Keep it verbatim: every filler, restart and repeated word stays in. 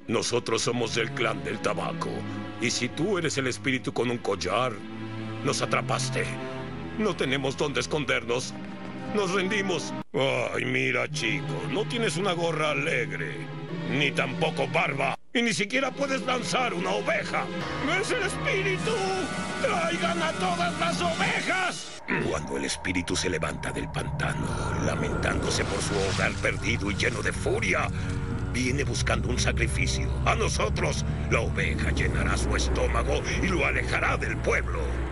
Nosotros somos del clan del tabaco. Y si tú eres el espíritu con un collar, nos atrapaste. No tenemos dónde escondernos. Nos rendimos. Ay, mira, chico, no tienes una gorra alegre. Ni tampoco barba. Y ni siquiera puedes lanzar una oveja. ¡Es el espíritu! ¡Traigan a todas las ovejas! Cuando el espíritu se levanta del pantano, lamentándose por su hogar perdido y lleno de furia, viene buscando un sacrificio. A nosotros, la oveja llenará su estómago y lo alejará del pueblo.